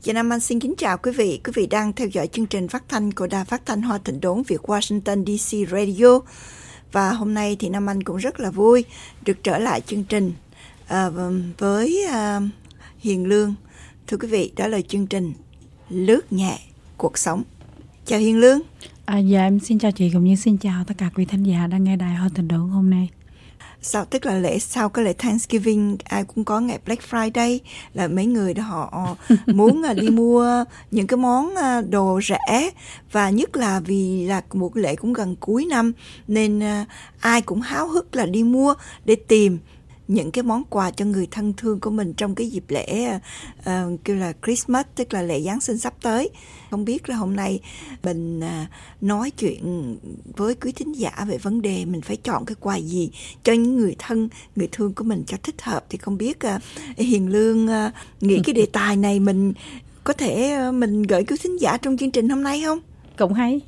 Chị Nam Anh xin kính chào quý vị. Quý vị đang theo dõi chương trình phát thanh của Đài Phát thanh Hoa Thịnh Đốn Việt Washington DC Radio. Và hôm nay thì Nam Anh cũng rất là vui được trở lại chương trình với Hiền Lương. Thưa quý vị, đó là chương trình Lướt Nhẹ Cuộc Sống. Chào Hiền Lương. Dạ em xin chào chị cũng như xin chào tất cả quý thính giả đang nghe Đài Hoa Thịnh Đốn hôm nay. Tức là sau cái lễ Thanksgiving ai cũng có ngày Black Friday, là mấy người đó họ muốn đi mua những cái món đồ rẻ, và nhất là vì là một lễ cũng gần cuối năm nên ai cũng háo hức là đi mua để tìm những cái món quà cho người thân thương của mình trong cái dịp lễ kêu là Christmas, tức là lễ Giáng sinh sắp tới. Không biết là hôm nay mình nói chuyện với quý thính giả về vấn đề mình phải chọn cái quà gì cho những người thân, người thương của mình cho thích hợp. Thì không biết Hiền Lương nghĩ cái đề tài này mình có thể mình gửi quý thính giả trong chương trình hôm nay không? Cũng hay.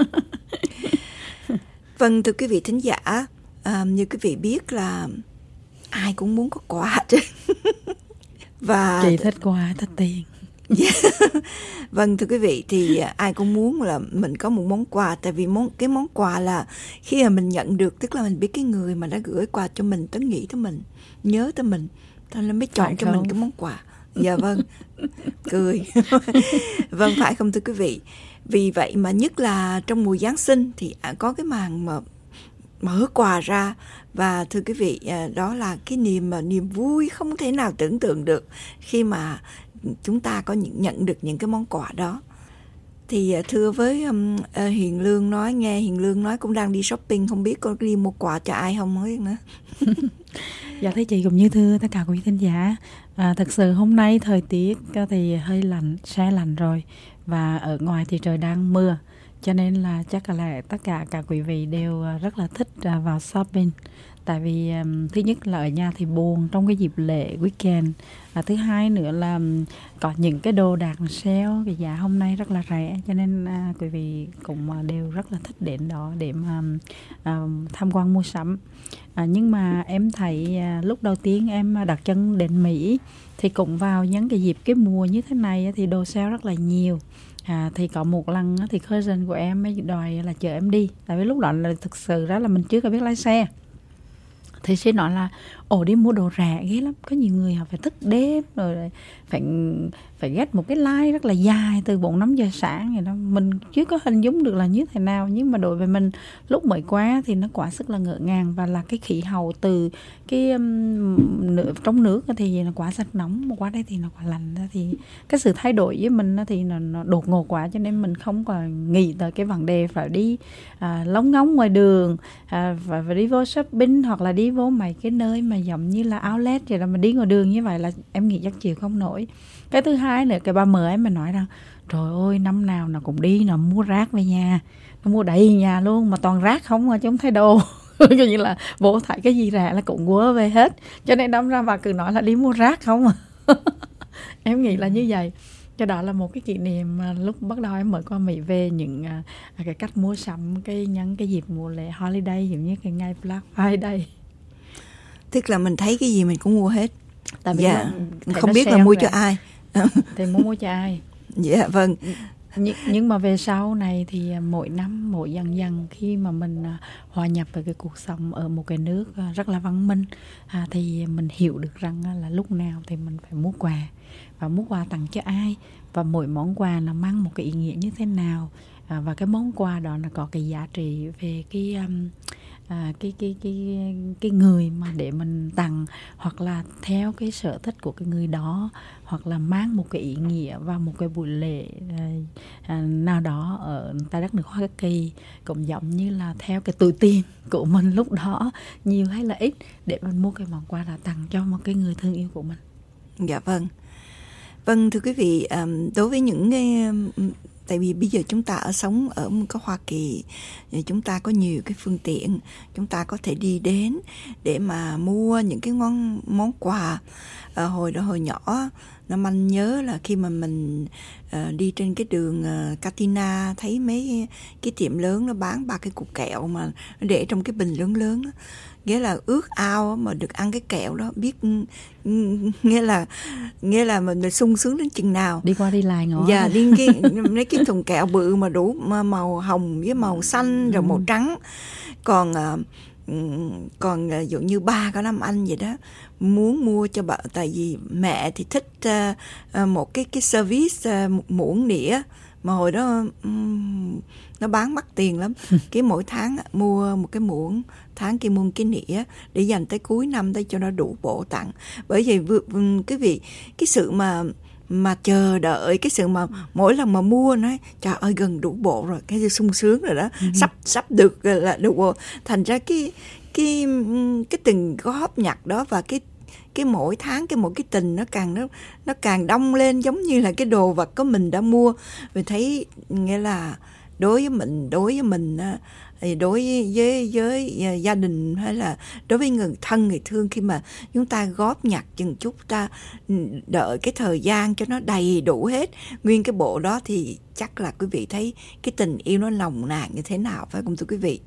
Vâng, thưa quý vị thính giả, như quý vị biết là ai cũng muốn có quà chứ. Và chị thích quà, thích tiền. Vâng, thưa quý vị, thì ai cũng muốn là mình có một món quà. Tại vì cái món quà là khi mà mình nhận được, tức là mình biết cái người mà đã gửi quà cho mình tới nghĩ tới mình, nhớ tới mình, thôi nó mới chọn phải cho không? Mình cái món quà. Dạ vâng. Cười. Vâng, phải không thưa quý vị? Vì vậy mà nhất là trong mùa Giáng sinh thì có cái màn mà mở quà ra. Và thưa quý vị, đó là cái niềm vui không thể nào tưởng tượng được khi mà chúng ta có nhận được những cái món quà đó. Thì thưa với Hiền Lương nói, nghe Hiền Lương nói cũng đang đi shopping, không biết có đi mua quà cho ai không nói nữa. Dạ thưa chị cũng như thưa tất cả quý thính giả, thật sự hôm nay thời tiết thì hơi lạnh, se lạnh rồi, và ở ngoài thì trời đang mưa, cho nên là chắc là tất cả quý vị đều rất là thích vào shopping. Tại vì thứ nhất là ở nhà thì buồn trong cái dịp lễ weekend, thứ hai nữa là có những cái đồ đạc sale, cái giá hôm nay rất là rẻ, cho nên quý vị cũng đều rất là thích đến đó để mà tham quan mua sắm. Nhưng mà em thấy lúc đầu tiên em đặt chân đến Mỹ thì cũng vào những cái dịp cái mùa như thế này thì đồ sale rất là nhiều. Thì có một lần thì cousin của em mới đòi là chở em đi. Tại vì lúc đó là thực sự ra là mình chưa có biết lái xe. Thì sẽ nói là đi mua đồ rẻ ghê lắm. Có nhiều người họ phải thức đêm rồi phải ghét một cái line rất là dài từ 4-5 giờ sáng vậy đó. Mình chưa có hình dung được là như thế nào. Nhưng mà đối với mình lúc mới qua thì nó quả sức là ngỡ ngàng. Và là cái khí hậu từ cái trong nước thì nó quá rất nóng, mà qua đây thì nó quá lạnh. Thì cái sự thay đổi với mình thì nó đột ngột quá, cho nên mình không còn nghĩ tới cái vấn đề phải đi lóng ngóng ngoài đường, và đi vô shopping hoặc là đi vô mấy cái nơi mà giống như là outlet vậy, là mình đi ngoài đường như vậy là em nghĩ chắc chịu không nổi. Cái thứ hai nữa, cái bà mờ em mình nói rằng trời ơi, năm nào nó cũng đi, nó mua rác về nhà, nó mua đầy nhà luôn, mà toàn rác không mà chứ không thấy đồ. Coi như là vô thấy cái gì rẻ là cũng quơ về hết, cho nên đâm ra bà cứ nói là đi mua rác không à. Em nghĩ là như vậy. Cho đó là một cái kỷ niệm mà lúc bắt đầu em mới qua Mỹ về những cái cách mua sắm nhân cái dịp mùa lễ holiday, giống như cái ngày Black Friday. Tức là mình thấy cái gì mình cũng mua hết. Tại vì không biết là mua cho ai. Thì mua cho ai. Dạ vâng. Nhưng mà về sau này thì mỗi năm, mỗi dần khi mà mình hòa nhập vào cái cuộc sống ở một cái nước rất là văn minh, thì mình hiểu được rằng là lúc nào thì mình phải mua quà, và mua quà tặng cho ai, và mỗi món quà nó mang một cái ý nghĩa như thế nào, và cái món quà đó nó có cái giá trị về cái người mà để mình tặng, hoặc là theo cái sở thích của cái người đó, hoặc là mang một cái ý nghĩa vào một cái buổi lễ nào đó ở tại đất nước Hoa Kỳ, cũng giống như là theo cái túi tiền của mình lúc đó, nhiều hay là ít, để mình mua cái món quà là tặng cho một cái người thương yêu của mình. Dạ vâng. Vâng, thưa quý vị, đối với những tại vì bây giờ chúng ta sống ở cái Hoa Kỳ, chúng ta có nhiều cái phương tiện, chúng ta có thể đi đến để mà mua những cái món quà. Hồi nhỏ Năm anh nhớ là khi mà mình đi trên cái đường Katina, thấy mấy cái tiệm lớn nó bán 3 cái cục kẹo mà nó để trong cái bình lớn lớn đó. Nghĩa là ước ao mà được ăn cái kẹo đó, biết nghĩa là mình sung sướng đến chừng nào. Đi qua đi lại ngõ. Dạ, đi mấy cái thùng kẹo bự mà đủ màu hồng với màu xanh rồi màu trắng. Còn dụ như ba có năm anh vậy đó, muốn mua cho bà, tại vì mẹ thì thích một cái service muỗng nĩa mà hồi đó nó bán mắc tiền lắm. Cái mỗi tháng mua một cái muỗng, tháng kia mua một cái nĩa để dành tới cuối năm để cho nó đủ bộ tặng. Bởi vì cái sự mà chờ đợi, cái sự mà mỗi lần mà mua nói trời ơi gần đủ bộ rồi, cái sung sướng rồi đó, sắp được là đủ bộ. Thành ra cái từng góp nhặt đó và cái mỗi tháng mỗi cái tình nó càng đông lên, giống như là cái đồ vật của mình đã mua. Mình thấy nghĩa là đối với mình thì đối với gia đình hay là đối với người thân người thương, khi mà chúng ta góp nhặt chừng chút, ta đợi cái thời gian cho nó đầy đủ hết nguyên cái bộ đó, thì chắc là quý vị thấy cái tình yêu nó nồng nàn như thế nào, phải không thưa quý vị?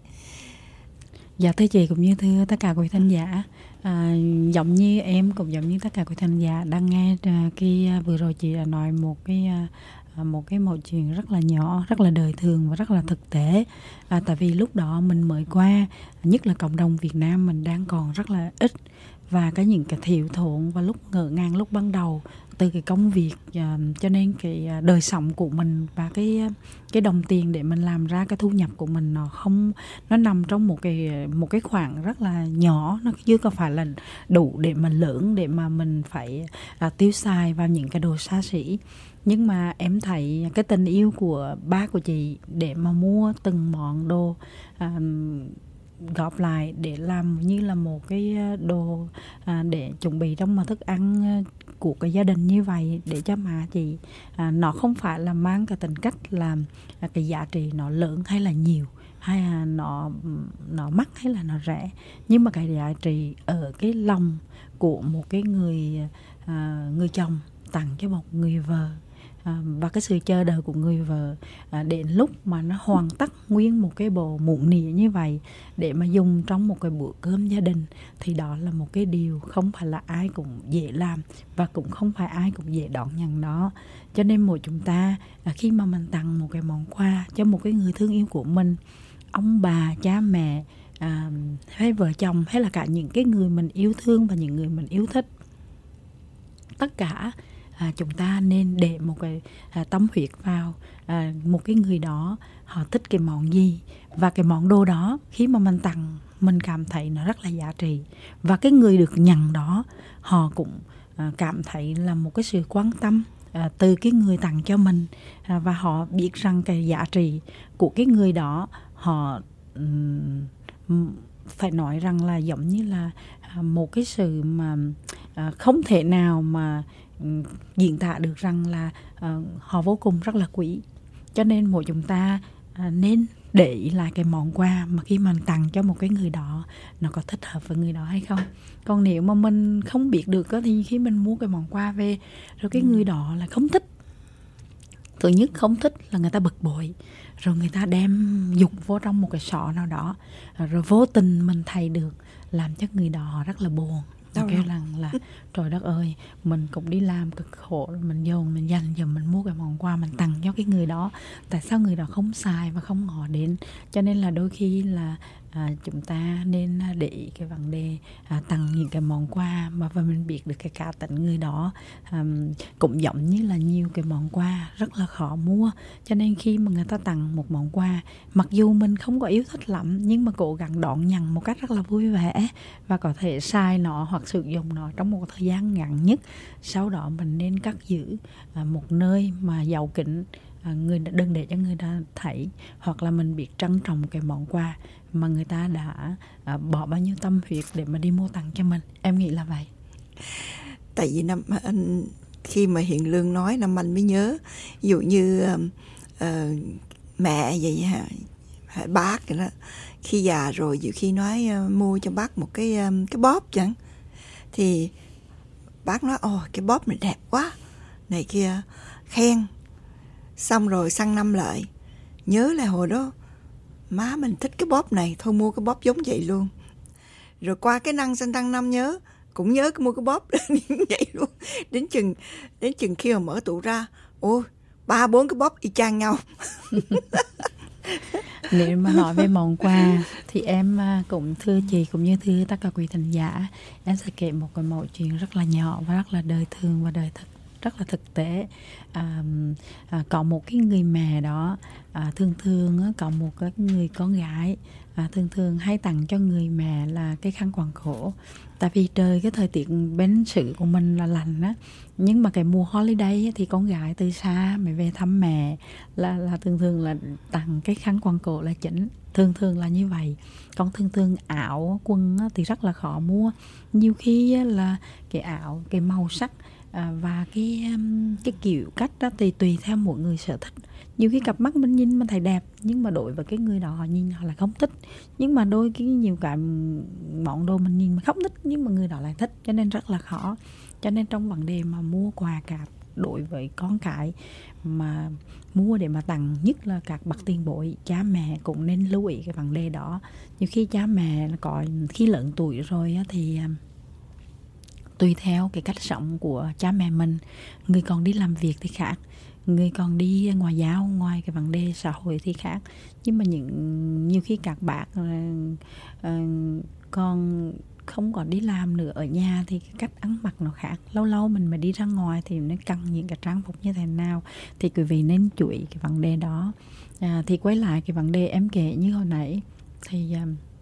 Dạ thưa chị cũng như thưa tất cả quý thính giả, giống như em cũng giống như tất cả quý thính giả đang nghe cái vừa rồi chị đã nói một chuyện rất là nhỏ, rất là đời thường và rất là thực tế. Tại vì lúc đó mình mới qua, nhất là cộng đồng Việt Nam mình đang còn rất là ít, và những cái thiếu thốn và lúc ngỡ ngàng lúc ban đầu từ cái công việc, cho nên cái đời sống của mình và cái đồng tiền để mình làm ra cái thu nhập của mình nó nằm trong một cái khoảng rất là nhỏ, nó chưa có phải là đủ để mà lớn để mà mình phải tiêu xài vào những cái đồ xa xỉ. Nhưng mà em thấy cái tình yêu của ba của chị để mà mua từng món đồ góp lại để làm như là một cái đồ để chuẩn bị trong mà thức ăn của cái gia đình như vậy để cho má chị. Nó không phải là mang cái tính cách là cái giá trị nó lớn hay là nhiều, hay là nó mắc hay là nó rẻ, nhưng mà cái giá trị ở cái lòng của một cái người chồng tặng cho một người vợ, và cái sự chờ đợi của người vợ đến lúc mà nó hoàn tất nguyên một cái bộ muỗng nĩa như vậy để mà dùng trong một cái bữa cơm gia đình, thì đó là một cái điều không phải là ai cũng dễ làm và cũng không phải ai cũng dễ đón nhận nó. Cho nên mỗi chúng ta khi mà mình tặng một cái món quà cho một cái người thương yêu của mình, ông bà, cha mẹ, hay vợ chồng, hay là cả những cái người mình yêu thương và những người mình yêu thích, tất cả chúng ta nên để một cái tâm huyết vào một cái người đó, họ thích cái món gì, và cái món đồ đó khi mà mình tặng mình cảm thấy nó rất là giá trị, và cái người được nhận đó họ cũng cảm thấy là một cái sự quan tâm từ cái người tặng cho mình, và họ biết rằng cái giá trị của cái người đó, họ phải nói rằng là giống như là một cái sự mà không thể nào mà diễn tả được rằng là họ vô cùng rất là quý. Cho nên mỗi chúng ta nên để ý lại cái món quà mà khi mình tặng cho một cái người đó nó có thích hợp với người đó hay không. Còn nếu mà mình không biết được thì khi mình mua cái món quà về rồi cái người đó là không thích, thứ nhất không thích là người ta bực bội, rồi người ta đem dục vô trong một cái sọ nào đó, rồi vô tình mình thấy được, làm cho người đó rất là buồn. Kêu rằng là trời đất ơi, mình cũng đi làm cực khổ, mình dồn mình dành giờ mình mua cái món quà mình tặng cho cái người đó, tại sao người đó không xài và không ngỏ đến. Cho nên là đôi khi là chúng ta nên để ý cái vấn đề tặng những cái món quà mà mình biết được cái cá tính người đó. Cũng giống như là nhiều cái món quà rất là khó mua, cho nên khi mà người ta tặng một món quà, mặc dù mình không có yêu thích lắm, nhưng mà cố gắng đón nhận một cách rất là vui vẻ và có thể xài nó hoặc sử dụng nó trong một thời gian ngắn nhất. Sau đó mình nên cất giữ một nơi mà giấu kín, đừng để cho người ta thấy, hoặc là mình biết trân trọng cái món quà mà người ta đã bỏ bao nhiêu tâm huyết để mà đi mua tặng cho mình. Em nghĩ là vậy. Tại vì khi mà Hiền Lương nói năm anh mới nhớ, ví dụ như mẹ vậy hả, bác vậy đó, khi già rồi nhiều khi nói mua cho bác một cái bóp chẳng, thì bác nói ồ cái bóp này đẹp quá, này kia, khen. Xong rồi sang năm lại, nhớ lại hồi đó má mình thích cái bóp này, thôi mua cái bóp giống vậy luôn. Rồi qua cái năng sang tăng năm nhớ, cũng nhớ mua cái bóp như vậy luôn. Đến chừng khi mà mở tủ ra, ôi 3-4 cái bóp y chang nhau. Nếu mà nói về món quà thì em cũng thưa chị cũng như thưa tất cả quý thính giả, em sẽ kể một cái mẫu chuyện rất là nhỏ và rất là đời thường và rất là thực tế. Có một cái người mẹ đó, thường có một cái người con gái, thường hay tặng cho người mẹ là cái khăn quàng cổ. Tại vì trời cái thời tiết bên xứ của mình là lạnh á, nhưng mà cái mùa holiday thì con gái từ xa mới về thăm mẹ là thường là tặng cái khăn quàng cổ là chính, thường là như vậy. Còn thường áo quần thì rất là khó mua, nhiều khi là cái áo cái màu sắc và cái kiểu cách đó thì tùy theo mỗi người sở thích. Nhiều khi cặp mắt mình nhìn mình thấy đẹp, nhưng mà đối với cái người đó họ nhìn họ lại không thích. Nhưng mà đôi cái nhiều cái món đồ mình nhìn mà không thích nhưng mà người đó lại thích, cho nên rất là khó. Cho nên trong vấn đề mà mua quà cáp đối với con cái mà mua để mà tặng, nhất là các bậc tiền bối, cha mẹ cũng nên lưu ý cái vấn đề đó. Nhiều khi cha mẹ có khi lớn tuổi rồi thì tùy theo cái cách sống của cha mẹ mình, người còn đi làm việc thì khác, người còn đi ngoài giao, ngoài cái vấn đề xã hội thì khác. Nhưng mà nhiều khi các bác còn không có đi làm nữa, ở nhà thì cái cách ăn mặc nó khác. Lâu lâu mình mà đi ra ngoài thì nó cần những cái trang phục như thế nào, thì quý vị nên chú ý cái vấn đề đó. Thì quay lại cái vấn đề em kể như hồi nãy, thì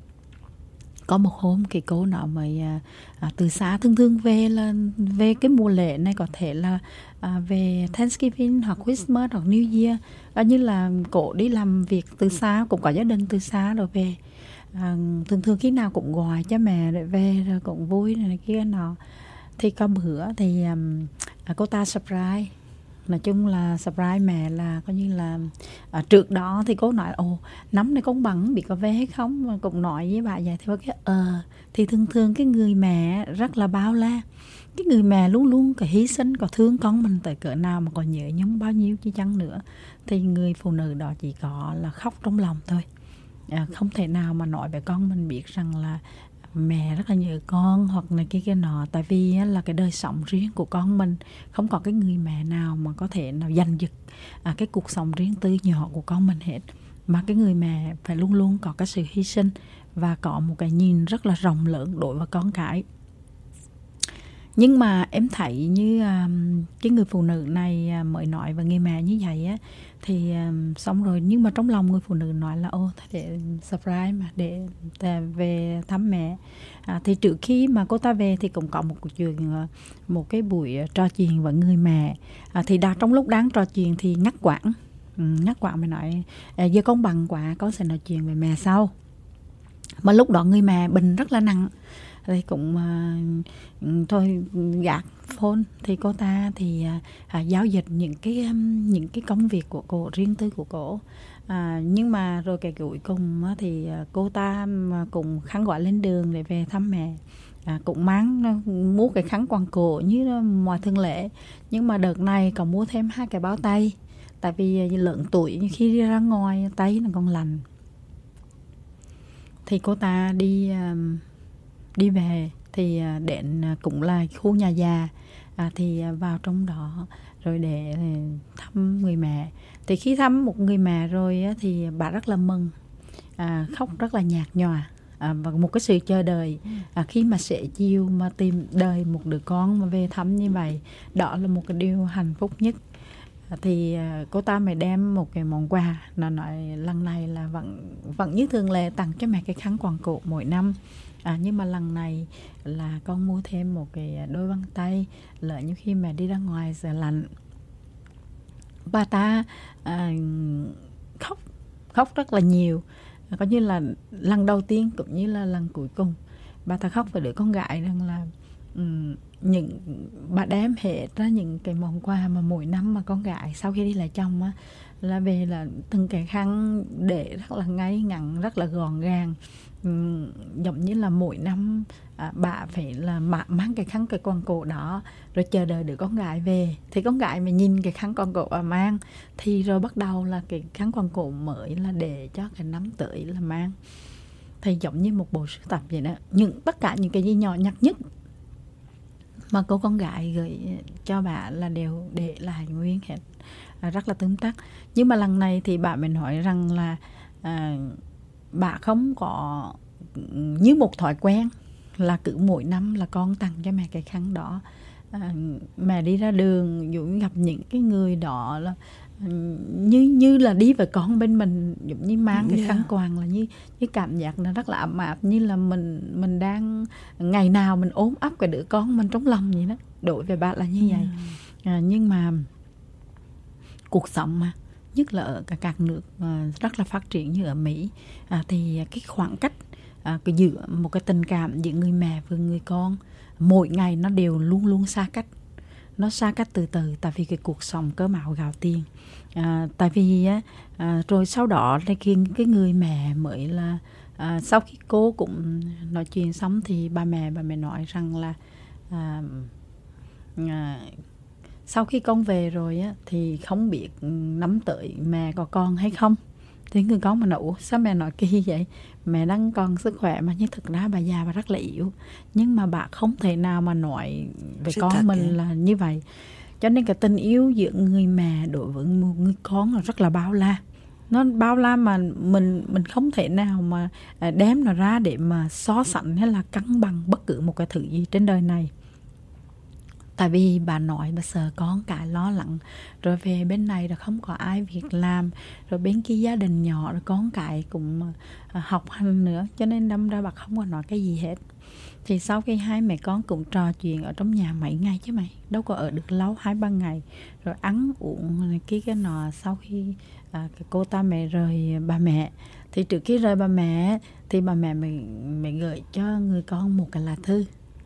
có một hôm cái cô nó mới từ xa, thường về cái mùa lễ này, có thể là về Thanksgiving hoặc Christmas hoặc New Year, như là cô đi làm việc từ xa, cũng có gia đình từ xa rồi về. Thường khi nào cũng gọi cha mẹ rồi về, rồi cũng vui này kia nọ. Thì có bữa thì cô ta surprise, nói chung là surprise mẹ, là coi như là trước đó thì cô nói năm nay con Bằng bị có về hay không, mà cũng nói với bà vậy. Thì cái thì thường cái người mẹ rất là bao la, cái người mẹ luôn luôn có hy sinh, có thương con mình tới cỡ nào, mà còn nhớ nhung bao nhiêu chứ chăng nữa. Thì người phụ nữ đó chỉ có là khóc trong lòng thôi, không thể nào mà nói với con mình biết rằng là mẹ rất là nhớ con hoặc là kia nọ. Tại vì là cái đời sống riêng của con mình, không có cái người mẹ nào mà có thể nào giành giật cái cuộc sống riêng tư nhỏ của con mình hết. Mà cái người mẹ phải luôn luôn có cái sự hy sinh và có một cái nhìn rất là rộng lớn đối với con cái. Nhưng mà em thấy như cái người phụ nữ này mới nói với người mẹ như vậy á, thì xong rồi, nhưng mà trong lòng người phụ nữ nói là để surprise mà, để về thăm mẹ. Thì trước khi mà cô ta về thì cũng có một cái buổi trò chuyện với người mẹ. Thì trong lúc đang trò chuyện thì ngắt quãng mới nói giờ con bận quá, con sẽ nói chuyện với mẹ sau. Mà lúc đó người mẹ bệnh rất là nặng, thì cũng thôi gạt phone. Thì cô ta thì giao dịch những cái công việc của cô, riêng tư của cô. Nhưng mà rồi cái cuối cùng thì cô ta cũng khăn gói lên đường để về thăm mẹ. Cũng mua cái khăn quàng cổ như mọi thường lệ, nhưng mà đợt này còn mua thêm 2 cái bao tay. Tại vì lớn tuổi, khi đi ra ngoài tay nó còn lạnh. Thì cô ta đi về thì đến cũng là khu nhà già, thì vào trong đó rồi để thăm người mẹ. Thì khi thăm một người mẹ rồi thì bà rất là mừng, khóc rất là nhạt nhòa, và một cái sự chờ đợi khi mà sẽ chiều mà tìm đời một đứa con mà về thăm như vậy, đó là một cái điều hạnh phúc nhất. Thì cô ta mới đem một cái món quà, nó nói lần này là vẫn như thường lệ tặng cho mẹ cái khăn quàng cổ mỗi năm, nhưng mà lần này là con mua thêm một cái đôi băng tay, lỡ như khi mẹ đi ra ngoài giờ lạnh. Bà ta khóc rất là nhiều, coi như là lần đầu tiên cũng như là lần cuối cùng bà ta khóc với đứa con gái rằng là những bà đem hết ra những cái món quà mà mỗi năm mà con gái sau khi đi lấy chồng á là về là từng cái khăn để rất là ngay ngắn, rất là gọn gàng. Giống như là mỗi năm bà phải là mang cái khăn cái quàng cổ đó rồi chờ đợi đứa con gái về, thì con gái mà nhìn cái khăn quàng cổ bà mang thì rồi bắt đầu là cái khăn quàng cổ mới là để cho cái năm tới là mang. Thì giống như một bộ sưu tập vậy đó, tất cả những cái gì nhỏ nhặt nhất mà cô con gái gửi cho bà là đều để lại nguyên hết, rất là tươm tất. Nhưng mà lần này thì bà mình nói rằng là bà không có như một thói quen là cứ mỗi năm là con tặng cho mẹ cái khăn đó. Mẹ đi ra đường dụ gặp những cái người đó là như là đi với con bên mình, giống như mang cái khăn quàng là như cảm giác nó rất là ấm áp, như là mình đang ngày nào mình ôm ấp cái đứa con mình trong lòng vậy đó. Đối với bà là như vậy. Nhưng mà cuộc sống mà, nhất là ở các nước rất là phát triển như ở Mỹ, thì cái khoảng cách giữa một cái tình cảm giữa người mẹ và người con mỗi ngày nó đều luôn luôn xa cách. Nó xa cách từ từ, tại vì cái cuộc sống cơm áo gạo tiền. Tại vì rồi sau đó là cái người mẹ mới là sau khi cô cũng nói chuyện xong thì bà mẹ nói rằng là sau khi con về rồi á thì không biết năm tới mẹ có con hay không. Thì người con mà nói ủa sao mẹ nói kỳ vậy, mẹ đang còn sức khỏe mà, nhưng thực ra bà già bà rất là yếu. Nhưng mà bà không thể nào mà nói về con mình là như vậy. Cho nên cái tình yêu giữa người mẹ đối với một người con là rất là bao la. Nó bao la mà mình không thể nào mà đem nó ra để mà so sánh hay là cân bằng bất cứ một cái thứ gì trên đời này. Tại vì bà nói bà sợ con cái lo lắng, rồi về bên này là không có ai việc làm, rồi bên kia gia đình nhỏ, rồi con cái cũng học hành nữa, cho nên đâm ra bà không có nói cái gì hết. Thì sau khi hai mẹ con cũng trò chuyện ở trong nhà mấy ngày chứ mày, đâu có ở được lâu, 2-3 ngày, rồi ăn uống này cái nọ. Sau khi cô ta mẹ rời bà mẹ, thì trước khi rời bà mẹ thì bà mẹ mình gửi cho người con một cái lá thư.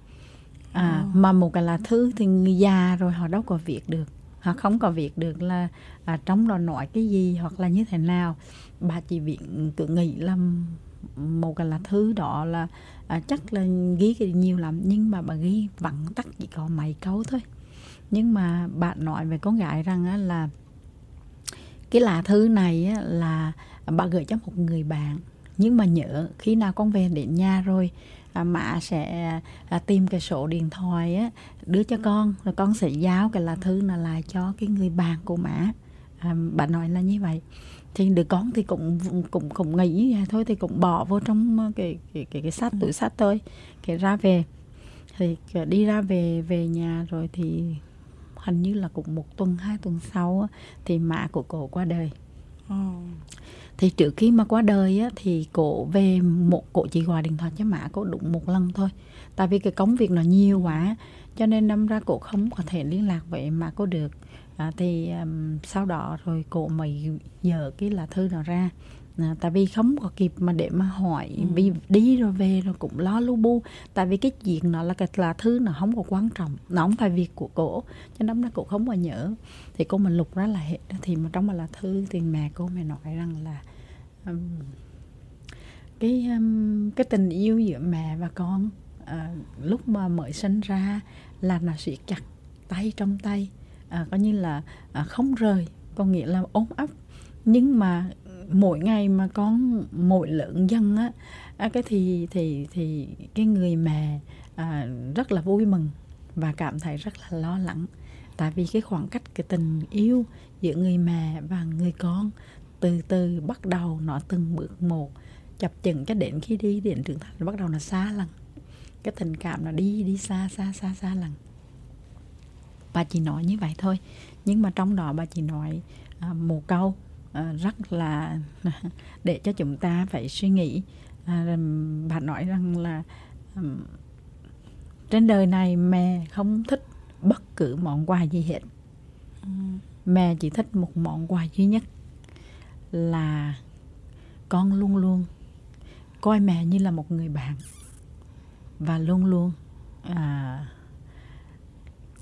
Mà một cái lá thư thì người già rồi họ đâu có viết được, họ không có viết được là trong đó nói cái gì hoặc là như thế nào. Bà chỉ viết cứ nghĩ là một cái lá thư đó là chắc là ghi cái nhiều lắm, nhưng mà bà ghi vắn tắt chỉ có mấy câu thôi. Nhưng mà bà nói về con gái rằng là cái lá thư này là bà gửi cho một người bạn, nhưng mà nhớ khi nào con về đến nhà rồi mẹ sẽ tìm cái số điện thoại đưa cho con, rồi con sẽ giao cái lá thư này lại cho cái người bạn của mẹ. Bà nói là như vậy. Thì đứa con thì cũng nghĩ như vậy thôi, thì cũng bỏ vô trong cái sách, túi sách thôi. Cái ra về thì đi ra về nhà rồi thì hình như là cũng 1 tuần 2 tuần sau thì mẹ của cô qua đời. Thì trước khi mà qua đời thì cổ về cổ chỉ gọi điện thoại cho mẹ cổ đúng 1 lần thôi. Tại vì cái công việc nó nhiều quá, cho nên đâm ra cổ không có thể liên lạc với mẹ cổ được. Thì sau đó rồi cổ mới dở cái lá thư đó ra. Tại vì không có kịp mà để mà hỏi, vì đi rồi về rồi cũng lo lu bu. Tại vì cái chuyện nó là cái lá thư nó không có quan trọng, nó không phải việc của cổ, cho nên nó cổ không có nhớ. Thì cô mình lục ra là hết. Thì mà trong một lá thư thì mẹ nói rằng là cái tình yêu giữa mẹ và con lúc mà mới sinh ra là nó siết chặt tay trong tay, coi như là không rời, có nghĩa là ôm ấp. Nhưng mà mỗi ngày mà con mỗi lớn dần cái thì cái người mẹ rất là vui mừng và cảm thấy rất là lo lắng. Tại vì cái khoảng cách cái tình yêu giữa người mẹ và người con từ từ bắt đầu nó từng bước một chập chững, cho đến khi đi đến trưởng thành bắt đầu nó xa lần. Cái tình cảm nó đi xa lần. Bà chỉ nói như vậy thôi, nhưng mà trong đó bà chỉ nói một câu rất là để cho chúng ta phải suy nghĩ. Bà nói rằng là trên đời này mẹ không thích bất cứ món quà gì hết. Mẹ chỉ thích một món quà duy nhất là con luôn luôn coi mẹ như là một người bạn, và luôn luôn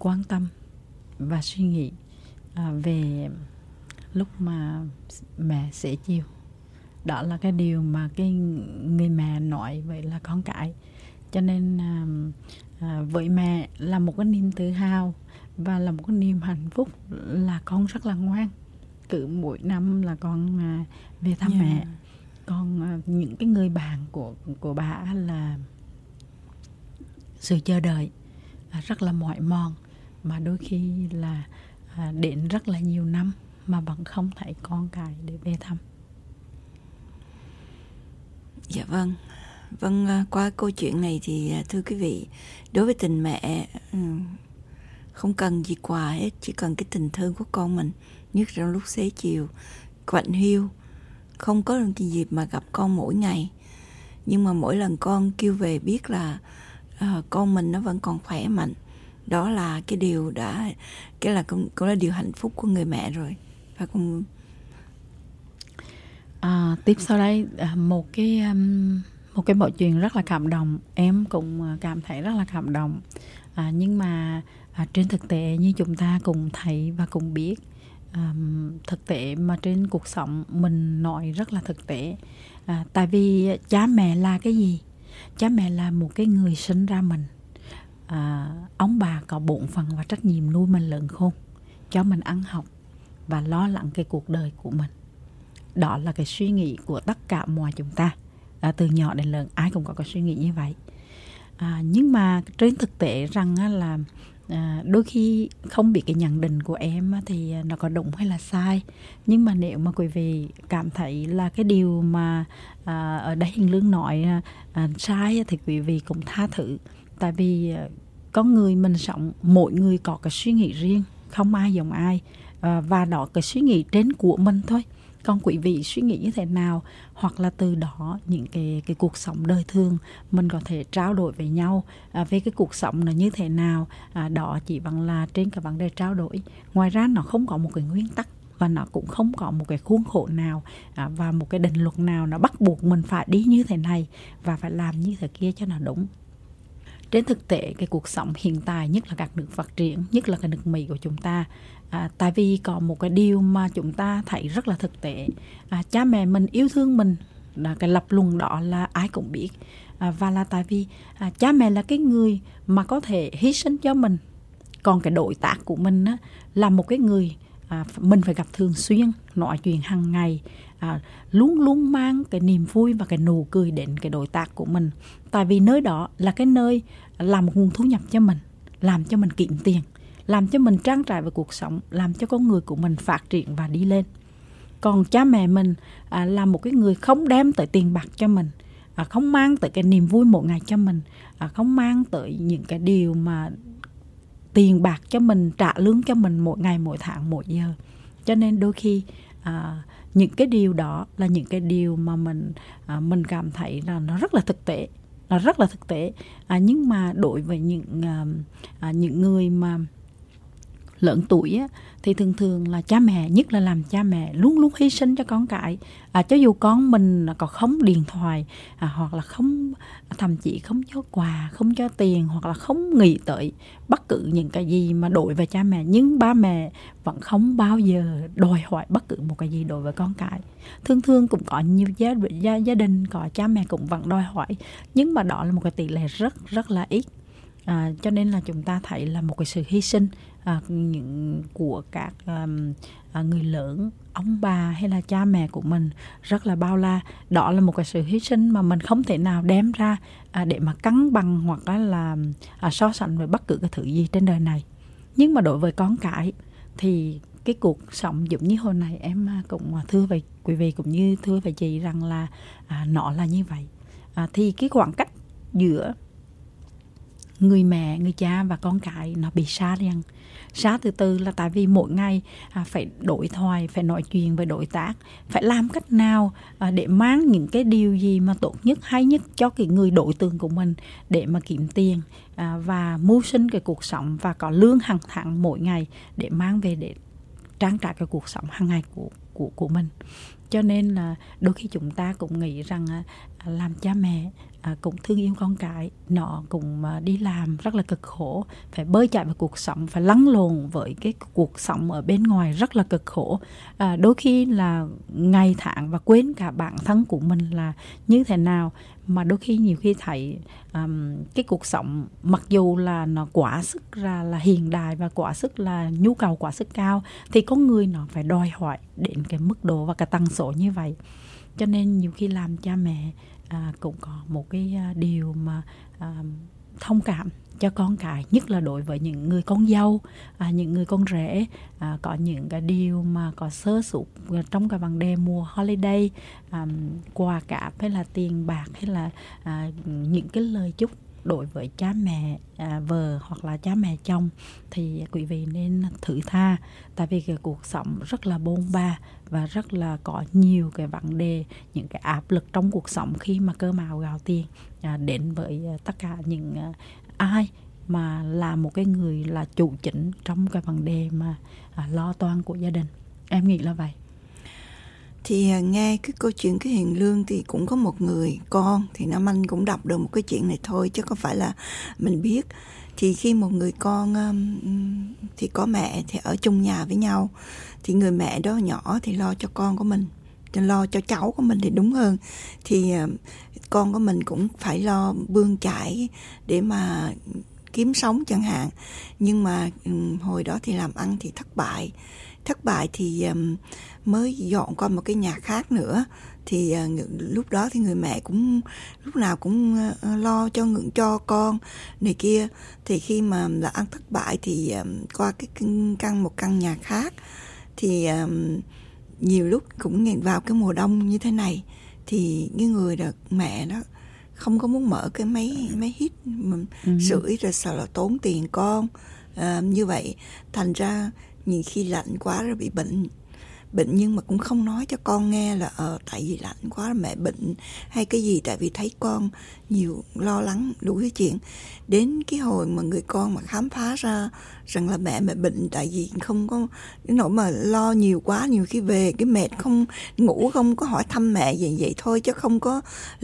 quan tâm và suy nghĩ về lúc mà mẹ sẽ chiều. Đó là cái điều mà cái người mẹ nói vậy là con cái. Cho nên với mẹ là một cái niềm tự hào và là một cái niềm hạnh phúc là con rất là ngoan. Cứ mỗi năm là con về thăm mẹ. Còn những cái người bạn của bà là sự chờ đợi rất là mỏi mòn, mà đôi khi là đến rất là nhiều năm mà vẫn không thấy con cái để về thăm. Dạ vâng. Qua câu chuyện này thì thưa quý vị, đối với tình mẹ không cần gì quà hết, chỉ cần cái tình thương của con mình, nhất trong lúc xế chiều quạnh hiu, không có cái dịp mà gặp con mỗi ngày, nhưng mà mỗi lần con kêu về biết là con mình nó vẫn còn khỏe mạnh, đó là cái điều cũng là điều hạnh phúc của người mẹ rồi. Và con tiếp sau đây một cái mọi chuyện rất là cảm động, em cũng cảm thấy rất là cảm động. Nhưng mà trên thực tế như chúng ta cùng thấy và cùng biết, thực tế mà trên cuộc sống mình nói rất là thực tế. Tại vì cha mẹ là cái gì? Cha mẹ là một cái người sinh ra mình. Ông bà có bổn phận và trách nhiệm nuôi mình lớn khôn, cho mình ăn học và lo lắng cái cuộc đời của mình. Đó là cái suy nghĩ của tất cả mọi chúng ta. Từ nhỏ đến lớn ai cũng có cái suy nghĩ như vậy. Nhưng mà trên thực tế rằng là đôi khi không biết cái nhận định của em thì nó có đúng hay là sai. Nhưng mà nếu mà quý vị cảm thấy là cái điều mà ở đây Hiền Lương nói sai thì quý vị cũng tha thứ. Tại vì con người mình sống, mỗi người có cái suy nghĩ riêng, không ai giống ai, và đó cái suy nghĩ trên của mình thôi. Còn quý vị suy nghĩ như thế nào, hoặc là từ đó những cái cuộc sống đời thường mình có thể trao đổi với nhau về cái cuộc sống là như thế nào, đó chỉ bằng là trên cái vấn đề trao đổi. Ngoài ra nó không có một cái nguyên tắc và nó cũng không có một cái khuôn khổ nào và một cái định luật nào nó bắt buộc mình phải đi như thế này và phải làm như thế kia cho nó đúng. Trên thực tế cái cuộc sống hiện tại, nhất là các nước phát triển, nhất là cái nước Mỹ của chúng ta, tại vì có một cái điều mà chúng ta thấy rất là thực tế, cha mẹ mình yêu thương mình, là cái lập luận đó là ai cũng biết, và là tại vì cha mẹ là cái người mà có thể hy sinh cho mình. Còn cái đối tác của mình là một cái người mình phải gặp thường xuyên, nói chuyện hàng ngày, luôn luôn mang cái niềm vui và cái nụ cười đến cái đối tác của mình. Tại vì nơi đó là cái nơi là một nguồn thu nhập cho mình, làm cho mình kiếm tiền, làm cho mình trang trải về cuộc sống, làm cho con người của mình phát triển và đi lên. Còn cha mẹ mình là một cái người không đem tới tiền bạc cho mình, không mang tới cái niềm vui mỗi ngày cho mình, không mang tới những cái điều mà tiền bạc cho mình, trả lương cho mình mỗi ngày, mỗi tháng, mỗi giờ. Cho nên đôi khi những cái điều đó là những cái điều mà mình cảm thấy là nó rất là thực tế. Nó rất là thực tế. Nhưng mà đối với những người mà lớn tuổi thì thường là cha mẹ, nhất là làm cha mẹ, luôn luôn hy sinh cho con cái. Cho dù con mình có không điện thoại, hoặc là không, thậm chí không cho quà, không cho tiền, hoặc là không nghĩ tới bất cứ những cái gì mà đối với cha mẹ, nhưng ba mẹ vẫn không bao giờ đòi hỏi bất cứ một cái gì đối với con cái. Thường cũng có nhiều gia đình có cha mẹ cũng vẫn đòi hỏi, nhưng mà đó là một cái tỷ lệ rất rất là ít. Cho nên là chúng ta thấy là một cái sự hy sinh của các người lớn, ông bà hay là cha mẹ của mình rất là bao la. Đó là một cái sự hy sinh mà mình không thể nào đem ra để mà cân bằng hoặc là so sánh với bất cứ cái thứ gì trên đời này. Nhưng mà đối với con cái thì cái cuộc sống giống như hồi này em cũng thưa với quý vị cũng như thưa với chị rằng là nó là như vậy. Thì cái khoảng cách giữa người mẹ, người cha và con cái nó bị xa dần. Xa từ từ là tại vì mỗi ngày phải đối thoại, phải nói chuyện với đối tác, phải làm cách nào để mang những cái điều gì mà tốt nhất, hay nhất cho cái người đối tượng của mình để mà kiếm tiền và mưu sinh cái cuộc sống và có lương hàng tháng mỗi ngày để mang về để trang trải cái cuộc sống hàng ngày của mình. Cho nên là đôi khi chúng ta cũng nghĩ rằng làm cha mẹ cũng thương yêu con cái, nó cũng đi làm rất là cực khổ, phải bơi chạy vào cuộc sống, phải lăn lộn với cái cuộc sống ở bên ngoài rất là cực khổ, đôi khi là ngày tháng và quên cả bản thân của mình là như thế nào. Mà đôi khi nhiều khi thấy cái cuộc sống mặc dù là nó quá sức ra là hiện đại và quá sức là nhu cầu quá sức cao, thì con người nó phải đòi hỏi đến cái mức độ và cái tần số như vậy. Cho nên nhiều khi làm cha mẹ cũng có một cái điều mà thông cảm cho con cái, nhất là đối với những người con dâu, những người con rể, có những cái điều mà có sơ suất trong cái vấn đề mùa holiday, quà cáp hay là tiền bạc hay là những cái lời chúc đối với cha mẹ vợ hoặc là cha mẹ chồng, thì quý vị nên thử tha, tại vì cái cuộc sống rất là bôn ba và rất là có nhiều cái vấn đề, những cái áp lực trong cuộc sống khi mà cơm áo gạo tiền đến với tất cả những ai mà là một cái người là chủ chính trong cái vấn đề mà lo toan của gia đình. Em nghĩ là vậy. Thì nghe cái câu chuyện cái Hiền Lương thì cũng có một người con, thì Nam Anh cũng đọc được một cái chuyện này thôi chứ không phải là mình biết. Thì khi một người con thì có mẹ thì ở chung nhà với nhau, thì người mẹ đó nhỏ thì lo cho con của mình, lo cho cháu của mình thì đúng hơn, thì con của mình cũng phải lo bươn chải để mà kiếm sống chẳng hạn. Nhưng mà hồi đó thì làm ăn thì thất bại thì mới dọn qua một cái nhà khác nữa. Thì lúc đó thì người mẹ cũng lúc nào cũng lo cho con này kia. Thì khi mà là ăn thất bại thì qua một căn nhà khác, thì nhiều lúc cũng vào cái mùa đông như thế này, thì cái người đó, mẹ đó không có muốn mở cái máy hít sưởi, rồi sợ là tốn tiền con, như vậy thành ra nhiều khi lạnh quá rồi bị bệnh, nhưng mà cũng không nói cho con nghe là tại vì lạnh quá mẹ bệnh hay cái gì, tại vì thấy con nhiều lo lắng đủ cái chuyện. Đến cái hồi mà người con mà khám phá ra rằng là mẹ bệnh, tại vì không có cái nỗi mà lo nhiều quá, nhiều khi về cái mệt không ngủ, không có hỏi thăm mẹ vậy thôi, chứ không có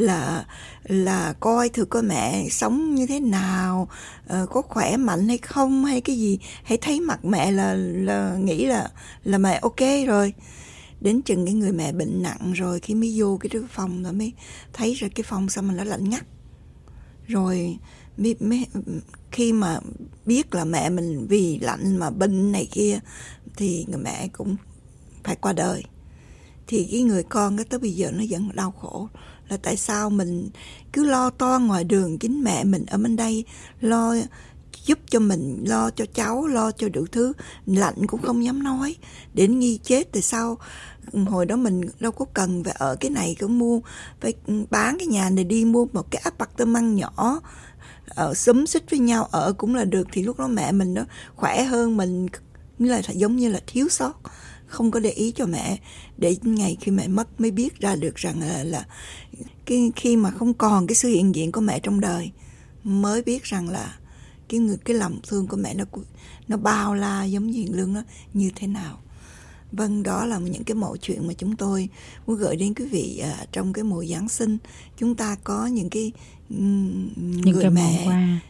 là coi thử coi mẹ sống như thế nào, có khỏe mạnh hay không hay cái gì, hãy thấy mặt mẹ là nghĩ là mẹ ok rồi. Đến chừng cái người mẹ bệnh nặng rồi, khi mới vô cái phòng rồi mới thấy ra cái phòng sao mà nó lạnh ngắt. Rồi mới khi mà biết là mẹ mình vì lạnh mà bệnh này kia, thì người mẹ cũng phải qua đời. Thì cái người con đó tới bây giờ nó vẫn đau khổ, là tại sao mình cứ lo toan ngoài đường, chính mẹ mình ở bên đây lo giúp cho mình, lo cho cháu, lo cho đủ thứ, lạnh cũng không dám nói, đến nghi chết. Tại sao hồi đó mình đâu có cần phải ở cái này, cũng mua phải bán cái nhà này đi mua một cái apartment nhỏ ở xúm xít với nhau ở cũng là được. Thì lúc đó mẹ mình nó khỏe hơn mình, là giống như là thiếu sót, không có để ý cho mẹ, để ngày khi mẹ mất mới biết ra được rằng là khi mà không còn cái sự hiện diện của mẹ trong đời, mới biết rằng là cái lòng thương của mẹ nó bao la giống như Hiền Lương nó như thế nào. Vâng, đó là những cái mẩu chuyện mà chúng tôi muốn gửi đến quý vị trong cái mùa Giáng sinh. Chúng ta có những cái người mẹ,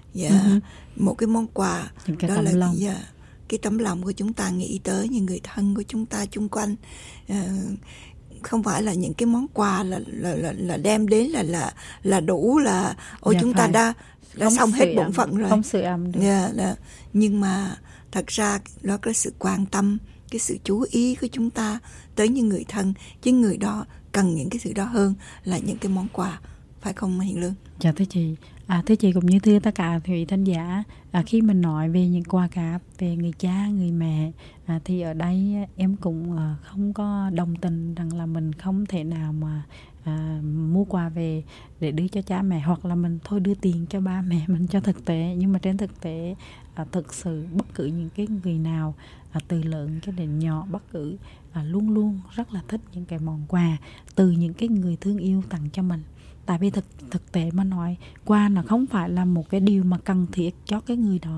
một cái món quà, đó là cái tấm lòng của chúng ta nghĩ tới những người thân của chúng ta chung quanh. Không phải là những cái món quà là đem đến là đủ, là chúng ta đã xong hết bổn phận rồi, không sưởi ấm được. Nhưng mà thật ra đó là sự quan tâm, cái sự chú ý của chúng ta tới những người thân, chứ người đó cần những cái sự đó hơn là những cái món quà, phải không Hiền Lương? Dạ thưa chị. Thưa chị cũng như thưa tất cả quý vị thính giả, khi mình nói về những quà cáp về người cha, người mẹ, thì ở đây em cũng không có đồng tình rằng là mình không thể nào mà mua quà về để đưa cho cha mẹ, hoặc là mình thôi đưa tiền cho ba mẹ mình cho thực tế. Nhưng mà trên thực tế thực sự bất cứ những cái người nào từ lớn cho đến nhỏ, bất cứ luôn luôn rất là thích những cái món quà từ những cái người thương yêu tặng cho mình. Tại vì thực tế mà nói, quà nó không phải là một cái điều mà cần thiết cho cái người đó,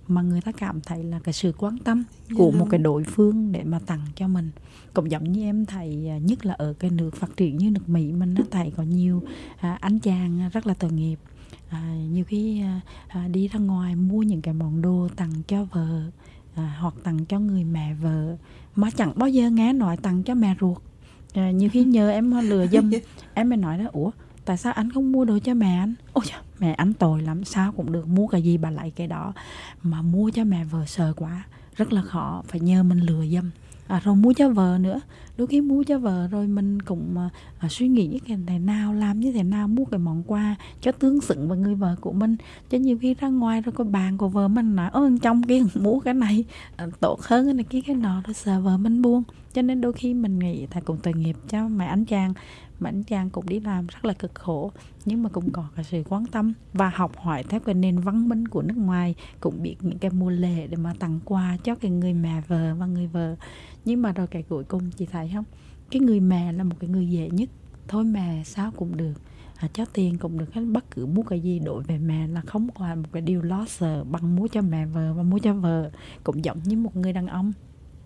mà người ta cảm thấy là cái sự quan tâm của một cái đối phương để mà tặng cho mình. Cũng giống như em thấy nhất là ở cái nước phát triển như nước Mỹ mình, nó thấy có nhiều anh chàng rất là tội nghiệp. Nhiều khi đi ra ngoài mua những cái món đồ tặng cho vợ, hoặc tặng cho người mẹ vợ, mà chẳng bao giờ nghe nói tặng cho mẹ ruột. Nhiều khi nhờ em lừa dâm, em mới nói đó, ủa tại sao anh không mua đồ cho mẹ anh? Ôi trời, mẹ anh tội lắm, sao cũng được, mua cái gì bà lấy cái đó. Mà mua cho mẹ vợ sợ quá, rất là khó, phải nhờ mình lừa dâm. Rồi mua cho vợ nữa, đôi khi mua cho vợ rồi mình cũng suy nghĩ như thế này nào, làm như thế nào mua cái món quà cho tương xứng với người vợ của mình. Cho nhiều khi ra ngoài rồi có bạn của vợ mình nói ơ trong kia mua cái này tốt hơn cái này kia cái nọ, rồi sợ vợ mình buồn. Cho nên đôi khi mình nghĩ thầy cũng tội nghiệp cho mẹ anh chàng, mà anh chàng cũng đi làm rất là cực khổ, nhưng mà cũng có cái sự quan tâm và học hỏi theo cái nền văn minh của nước ngoài, cũng biết những cái mùa lễ để mà tặng quà cho cái người mẹ vợ và người vợ. Nhưng mà rồi cái cuối cùng chị thấy không, cái người mẹ là một cái người dễ nhất. Thôi mẹ sao cũng được, cho tiền cũng được, bất cứ mua cái gì đối với mẹ là không có một cái điều lo sợ bằng mua cho mẹ vợ và mua cho vợ. Cũng giống như một người đàn ông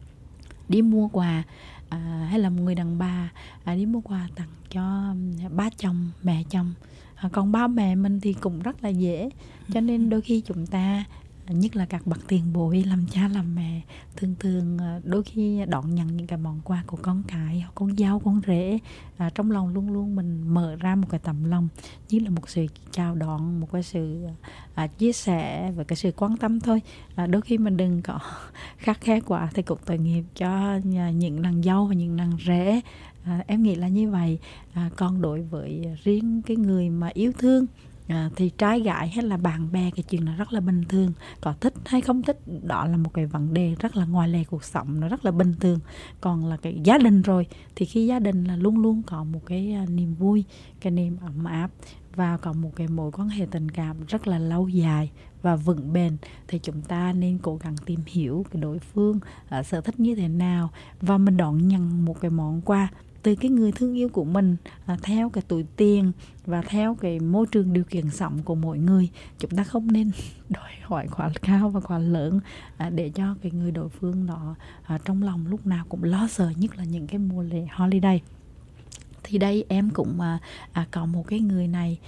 đi mua quà, hay là một người đàn bà đi mua quà tặng cho ba chồng, mẹ chồng. Còn ba mẹ mình thì cũng rất là dễ. Cho nên đôi khi chúng ta, nhất là các bậc tiền bối làm cha làm mẹ, thường đôi khi đón nhận những cái món quà của con cái, con dâu, con rể, trong lòng luôn luôn mình mở ra một cái tấm lòng, như là một sự chào đón, một cái sự chia sẻ và cái sự quan tâm thôi. Đôi khi mình đừng có khắt khe quá thì cũng tội nghiệp cho những nàng dâu và những nàng rể. Em nghĩ là như vậy. Còn đối với riêng cái người mà yêu thương, thì trai gái hay là bạn bè, cái chuyện là rất là bình thường. Có thích hay không thích đó là một cái vấn đề rất là ngoài lề cuộc sống, nó rất là bình thường. Còn là cái gia đình rồi thì khi gia đình là luôn luôn có một cái niềm vui, cái niềm ấm áp và có một cái mối quan hệ tình cảm rất là lâu dài và vững bền, thì chúng ta nên cố gắng tìm hiểu cái đối phương sở thích như thế nào, và mình đón nhận một cái món quà từ cái người thương yêu của mình theo cái túi tiền và theo cái môi trường điều kiện sống của mỗi người. Chúng ta không nên đòi hỏi quá cao và quá lớn để cho cái người đối phương đó trong lòng lúc nào cũng lo sợ, nhất là những cái mùa lễ holiday. Thì đây em cũng có một cái người này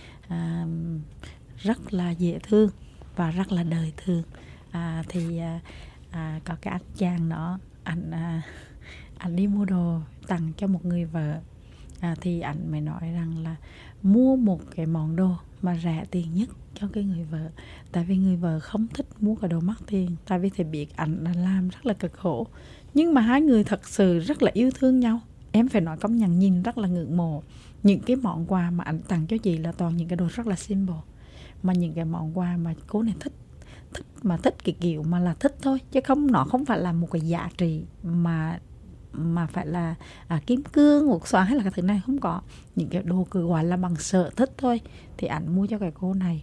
rất là dễ thương và rất là đời thường. Có cái anh chàng đó, anh đi mua đồ tặng cho một người vợ, thì anh mới nói rằng là mua một cái món đồ mà rẻ tiền nhất cho cái người vợ, tại vì người vợ không thích mua cái đồ mắc tiền, tại vì thì biết anh làm rất là cực khổ. Nhưng mà hai người thật sự rất là yêu thương nhau. Em phải nói công nhận, nhìn rất là ngưỡng mộ. Những cái món quà mà anh tặng cho chị là toàn những cái đồ rất là simple, mà những cái món quà mà cô này thích cái kiểu mà là thích thôi, chứ nó không phải là một cái giá trị mà phải là kim cương, ngọc xoàn hay là cái thứ này, không có. Những cái đồ cứ gọi là bằng sở thích thôi thì anh mua cho cái cô này,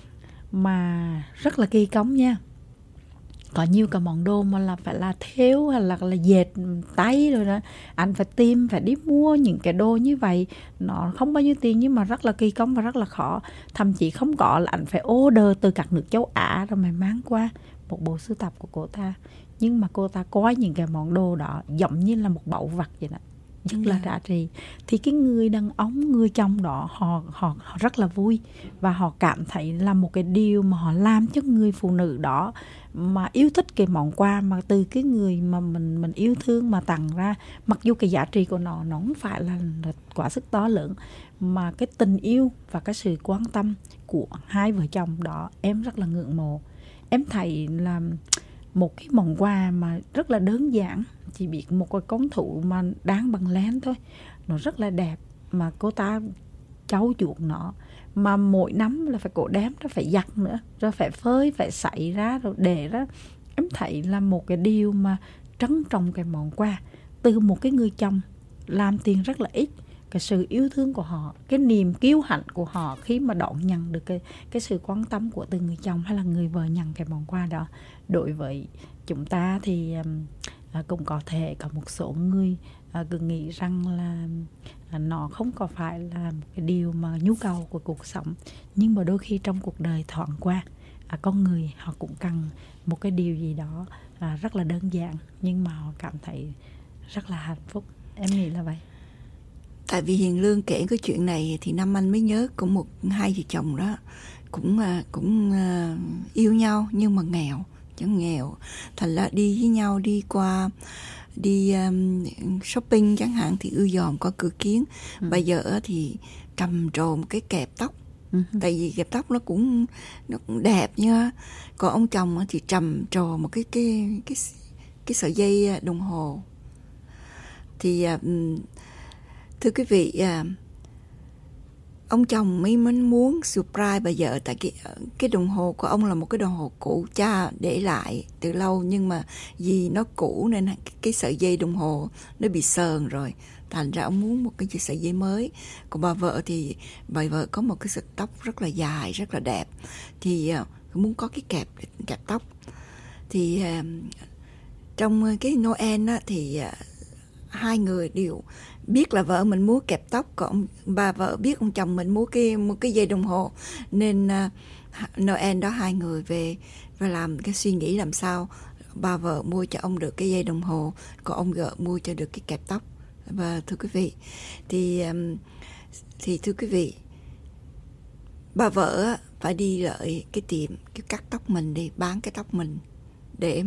mà rất là kỳ công nha. Có nhiều cái món đồ mà là phải là thêu hay là dệt tay rồi đó, anh phải tìm, phải đi mua những cái đồ như vậy. Nó không bao nhiêu tiền nhưng mà rất là kỳ công và rất là khó. Thậm chí không có là anh phải order từ các nước châu Á rồi mày mang qua. Một bộ sưu tập của cô ta, nhưng mà cô ta coi những cái món đồ đó giống như là một báu vật vậy đó, rất là giá trị. Thì cái người đàn ông, người chồng đó, họ rất là vui, và họ cảm thấy là một cái điều mà họ làm cho người phụ nữ đó mà yêu thích cái món quà mà từ cái người mà mình yêu thương mà tặng ra. Mặc dù cái giá trị của nó không phải là quá sức to lớn, mà cái tình yêu và cái sự quan tâm của hai vợ chồng đó em rất là ngưỡng mộ. Em thấy là một cái món quà mà rất là đơn giản, chỉ biết một cái con thú mà đáng bằng len thôi, nó rất là đẹp, mà cô ta trau chuốt nó, mà mỗi năm là phải cổ đem nó phải giặt nữa, rồi phải phơi, phải sấy ra rồi để ra. Em thấy là một cái điều mà trân trọng cái món quà từ một cái người chồng làm tiền rất là ít. Cái sự yêu thương của họ, cái niềm kiêu hãnh của họ khi mà đón nhận được cái sự quan tâm của từ người chồng hay là người vợ nhận cái món quà đó. Đối với chúng ta thì cũng có thể có một số người cứ nghĩ rằng là nó không có phải là một cái điều mà nhu cầu của cuộc sống, nhưng mà đôi khi trong cuộc đời thoáng qua con người họ cũng cần một cái điều gì đó rất là đơn giản nhưng mà họ cảm thấy rất là hạnh phúc. Em nghĩ là vậy. Tại vì Hiền Lương kể cái chuyện này thì Nam Anh mới nhớ có hai vợ chồng đó cũng yêu nhau nhưng mà nghèo, chẳng nghèo, thành ra đi với nhau đi shopping chẳng hạn thì ưa dòm có cửa kiến. Bây giờ thì trầm trồ một cái kẹp tóc, tại vì kẹp tóc nó cũng đẹp nha. Còn ông chồng thì trầm trồ một cái sợi dây đồng hồ. Thì thưa quý vị, ông chồng mới muốn surprise bà vợ, tại cái đồng hồ của ông là một cái đồng hồ cũ cha để lại từ lâu, nhưng mà vì nó cũ nên cái sợi dây đồng hồ nó bị sờn rồi, thành ra ông muốn một cái sợi dây mới. Còn bà vợ có một cái sợi tóc rất là dài, rất là đẹp, thì muốn có cái kẹp tóc. Thì trong cái Noel á, thì hai người đều biết là vợ mình muốn kẹp tóc, còn bà vợ biết ông chồng mình muốn một cái dây đồng hồ, nên Noel đó hai người về và làm cái suy nghĩ làm sao bà vợ mua cho ông được cái dây đồng hồ, còn ông vợ mua cho được cái kẹp tóc. Và thưa quý vị, thì thưa quý vị, bà vợ phải đi lại cái tiệm cái cắt tóc mình đi, bán cái tóc mình để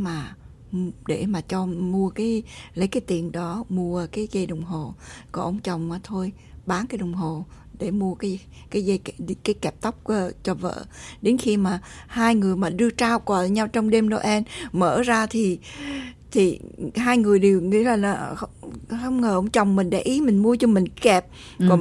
mà cho lấy cái tiền đó mua cái dây đồng hồ. Còn ông chồng thôi bán cái đồng hồ để mua cái kẹp tóc cho vợ. Đến khi mà hai người mà đưa trao quà nhau trong đêm Noel, mở ra thì hai người đều nghĩ là không ngờ ông chồng mình để ý mình mua cho mình kẹp. Còn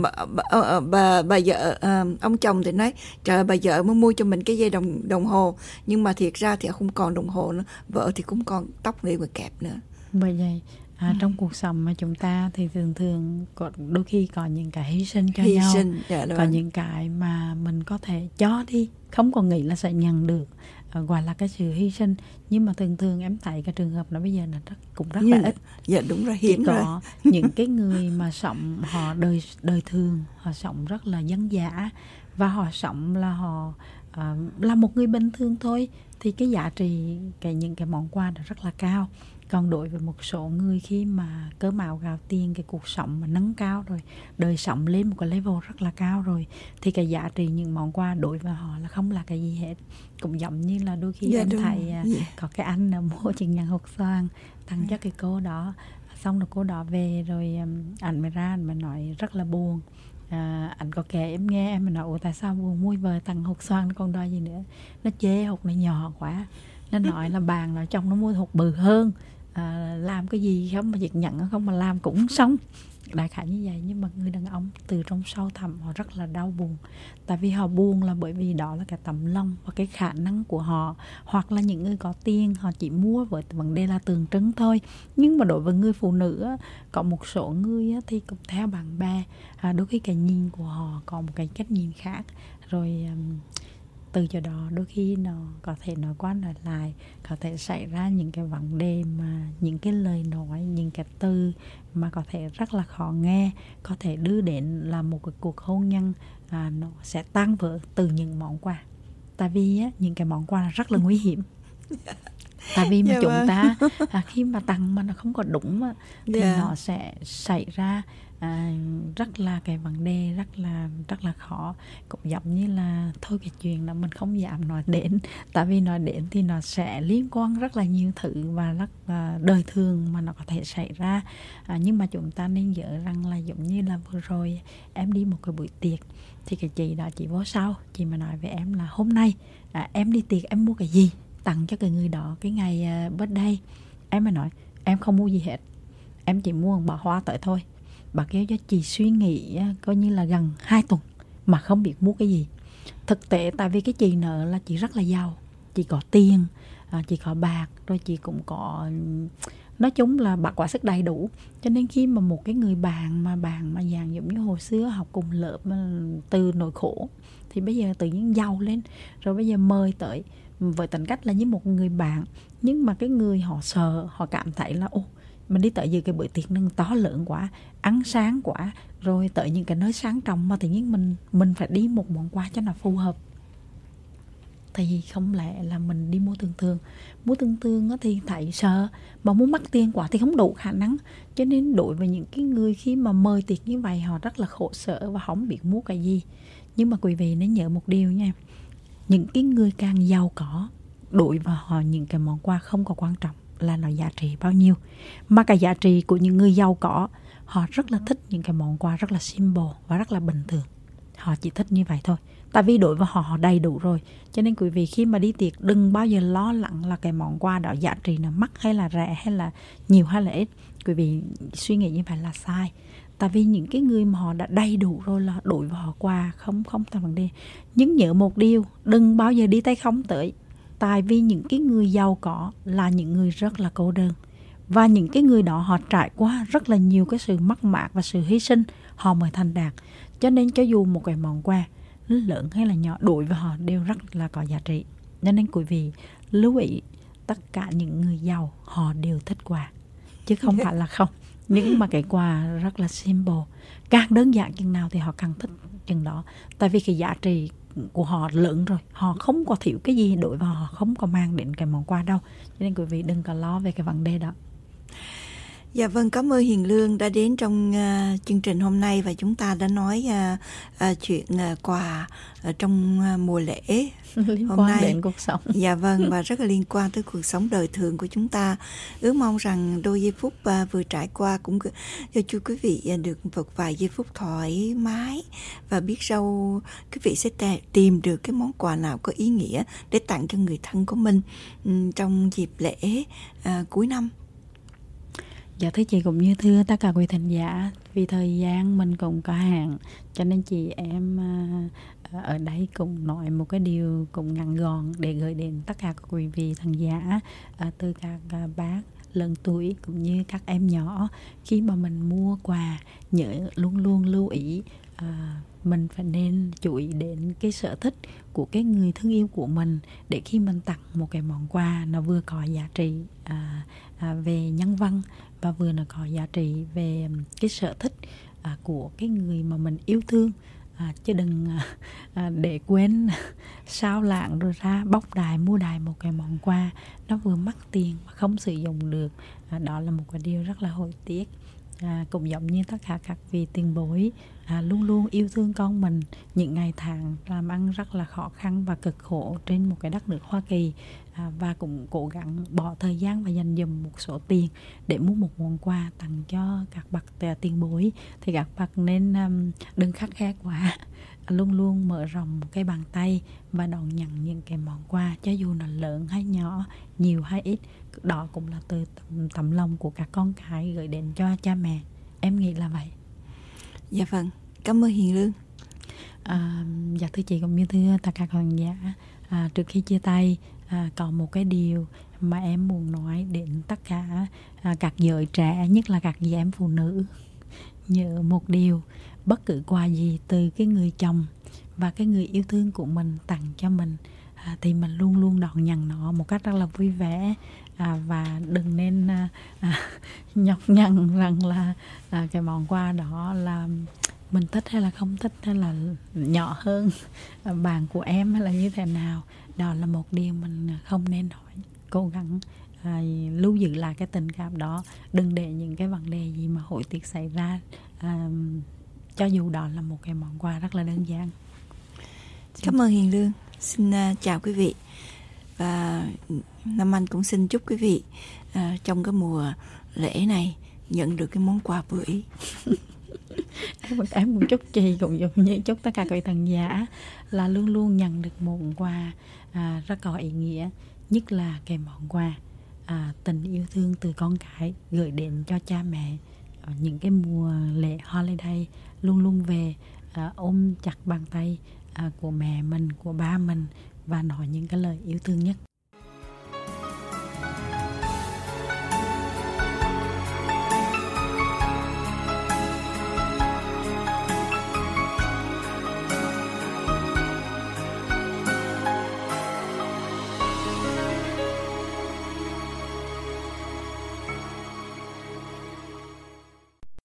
bà vợ, ông chồng thì nói trời, bà vợ mới mua cho mình cái dây đồng hồ, nhưng mà thiệt ra thì không còn đồng hồ nữa, vợ thì cũng còn tóc để mà kẹp nữa. Bởi vậy trong cuộc sống mà chúng ta thì thường đôi khi có những cái hy sinh cho nhau, có những cái mà mình có thể cho đi, không còn nghĩ là sẽ nhận được, gọi là cái sự hy sinh. Nhưng mà thường em thấy cái trường hợp nó bây giờ là cũng rất là ít. Dạ đúng rồi, hiếm rồi. Chỉ có những cái người mà sống họ đời thường, họ sống rất là dân dã, và họ sống là họ là một người bình thường thôi, thì cái giá trị những cái món quà đó rất là cao. Còn đối với một số người khi mà cơm áo gạo tiền, cái cuộc sống mà nâng cao rồi, đời sống lên một cái level rất là cao rồi, thì cái giá trị những món quà đối với họ là không là cái gì hết. Cũng giống như là đôi khi em thấy có cái anh mua chứng nhận hột xoàn tặng cho cái cô đó, xong rồi cô đó về rồi ảnh mới ra, ảnh mới nói rất là buồn. Anh có kể em nghe, em mới nói ủa tại sao buồn, mua vợ tặng hột xoàn còn đòi gì nữa. Nó chê hột này nhỏ quá, nó nói là bàn là trong nó mua hột bự hơn, làm cái gì không mà việc nhận không mà làm cũng xong, đại khái như vậy. Nhưng mà người đàn ông từ trong sâu thẳm họ rất là đau buồn, tại vì họ buồn là bởi vì đó là cái tấm lòng và cái khả năng của họ. Hoặc là những người có tiền họ chỉ mua với vấn đề là tượng trưng thôi. Nhưng mà đối với người phụ nữ có một số người thì cũng theo bạn bè, đôi khi cái nhìn của họ có một cái cách nhìn khác rồi. Từ chỗ đó đôi khi nó có thể nói qua nói lại, có thể xảy ra những cái vấn đề mà những cái lời nói, những cái từ mà có thể rất là khó nghe, có thể đưa đến là một cái cuộc hôn nhân nó sẽ tan vỡ từ những món quà. Tại vì những cái món quà rất là nguy hiểm. Tại vì mà chúng ta khi mà tặng mà nó không có đúng thì nó sẽ xảy ra rất là cái vấn đề rất là khó. Cũng giống như là thôi cái chuyện đó mình không dám nói đến, tại vì nói đến thì nó sẽ liên quan rất là nhiều thứ và rất là đời thường mà nó có thể xảy ra. Nhưng mà chúng ta nên nhớ rằng là giống như là vừa rồi em đi một cái buổi tiệc, thì cái chị đó chị vô sau, chị mà nói với em là hôm nay em đi tiệc em mua cái gì tặng cho cái người đó cái ngày birthday. Em mới nói em không mua gì hết, em chỉ mua một bó hoa tới thôi. Bà kêu cho chị suy nghĩ coi như là gần 2 tuần mà không biết mua cái gì. Thực tế tại vì cái chị nợ là chị rất là giàu, chị có tiền, chị có bạc, rồi chị cũng có, nói chung là bà quả sức đầy đủ. Cho nên khi mà một cái người bạn mà dạng giống như hồi xưa học cùng lớp từ nỗi khổ, thì bây giờ tự nhiên giàu lên, rồi bây giờ mời tới với tính cách là như một người bạn. Nhưng mà cái người họ sợ, họ cảm thấy là mình đi tới dự cái bữa tiệc nâng to lớn quá, ăn sáng quá, rồi tới những cái nơi sang trọng mà tự nhiên mình phải đi một món quà cho nó phù hợp. thì không lẽ là mình đi mua thường thường thì thấy sợ, mà muốn mắc tiền quá thì không đủ khả năng. Cho nên đối với những cái người khi mà mời tiệc như vậy, họ rất là khổ sở và không biết mua cái gì. Nhưng mà quý vị nên nhớ một điều nha, những cái người càng giàu có, đối với họ những cái món quà không có quan trọng là nó giá trị bao nhiêu. Mà cái giá trị của những người giàu có, họ rất là thích những cái món quà rất là simple và rất là bình thường. Họ chỉ thích như vậy thôi. Tại vì đối với họ, họ đầy đủ rồi. Cho nên quý vị khi mà đi tiệc đừng bao giờ lo lắng là cái món quà đó giá trị nó mắc hay là rẻ hay là nhiều hay là ít. Quý vị suy nghĩ như vậy là sai. Tại vì những cái người mà họ đã đầy đủ rồi là đối với họ quà không thành vấn đề. Nhưng nhớ một điều, đừng bao giờ đi tay không tới. Tại vì những cái người giàu có là những người rất là cô đơn. Và những cái người đó họ trải qua rất là nhiều cái sự mất mát và sự hy sinh, họ mới thành đạt. Cho nên cho dù một cái món quà lớn hay là nhỏ, đối với họ đều rất là có giá trị. Cho nên quý vị lưu ý, tất cả những người giàu họ đều thích quà, chứ không phải là không. Nhưng mà cái quà rất là simple, càng đơn giản chừng nào thì họ càng thích chừng đó. Tại vì cái giá trị của họ lớn rồi, họ không có thiếu cái gì, đối với họ không có mang đến cái món quà đâu. Cho nên quý vị đừng có lo về cái vấn đề đó. Dạ vâng, cảm ơn Hiền Lương đã đến trong chương trình hôm nay, và chúng ta đã nói chuyện quà trong mùa lễ liên hôm quan nay đến cuộc sống. Dạ vâng, và rất là liên quan tới cuộc sống đời thường của chúng ta. Ước mong rằng đôi giây phút vừa trải qua cũng cho chú quý vị được một vài giây phút thoải mái, và biết đâu quý vị sẽ tìm được cái món quà nào có ý nghĩa để tặng cho người thân của mình trong dịp lễ cuối năm. Dạ thưa chị cũng như thưa tất cả quý thính giả, vì thời gian mình cũng có hạn, cho nên chị em ở đây cũng nói một cái điều cũng ngắn gọn để gửi đến tất cả các quý vị thính giả, từ các bác lớn tuổi cũng như các em nhỏ. Khi mà mình mua quà, nhớ luôn luôn lưu ý mình phải nên chú ý đến cái sở thích của cái người thương yêu của mình, để khi mình tặng một cái món quà nó vừa có giá trị về nhân văn, và vừa nó có giá trị về cái sở thích của cái người mà mình yêu thương. Chứ đừng để quên sao lãng rồi ra bóc đài mua đài một cái món quà nó vừa mắc tiền mà không sử dụng được. Đó là một cái điều rất là hối tiếc. Cũng giống như tất cả các vị tiền bối luôn luôn yêu thương con mình những ngày tháng làm ăn rất là khó khăn và cực khổ trên một cái đất nước Hoa Kỳ, và cũng cố gắng bỏ thời gian và dành dụm một số tiền để mua một món quà tặng cho các bậc tiền bối. Thì các bậc nên đừng khắt khe quá, luôn luôn mở rộng cái bàn tay và đón nhận những cái món quà, cho dù nó lớn hay nhỏ, nhiều hay ít. Đó cũng là từ tấm lòng của các con cái gửi đến cho cha mẹ. Em nghĩ là vậy. Dạ vâng, cảm ơn Hiền Lương. Dạ thưa chị cũng như thưa tất cả khán giả, trước khi chia tay, có một cái điều mà em muốn nói đến tất cả các giới trẻ, nhất là các chị em phụ nữ. Nhớ một điều, bất cứ quà gì từ cái người chồng và cái người yêu thương của mình tặng cho mình, thì mình luôn luôn đón nhận nó một cách rất là vui vẻ, và đừng nên nhọc nhằn rằng là cái món quà đó là mình thích hay là không thích, hay là nhỏ hơn bạn của em hay là như thế nào. Đó là một điều mình không nên hỏi. Cố gắng lưu giữ lại cái tình cảm đó, đừng để những cái vấn đề gì mà hối tiếc xảy ra, cho dù đó là một cái món quà rất là đơn giản. Cảm ơn Hiền Lương. Xin chào quý vị, và Nam Anh cũng xin chúc quý vị trong cái mùa lễ này nhận được cái món quà vừa ý. Em cũng chúc chị cũng giống như chúc tất cả các thằng giả là luôn luôn nhận được một quà rất có ý nghĩa, nhất là cái món quà tình yêu thương từ con cái gửi đến cho cha mẹ. Những cái mùa lễ holiday luôn luôn về ôm chặt bàn tay của mẹ mình, của ba mình, và nói những cái lời yêu thương nhất.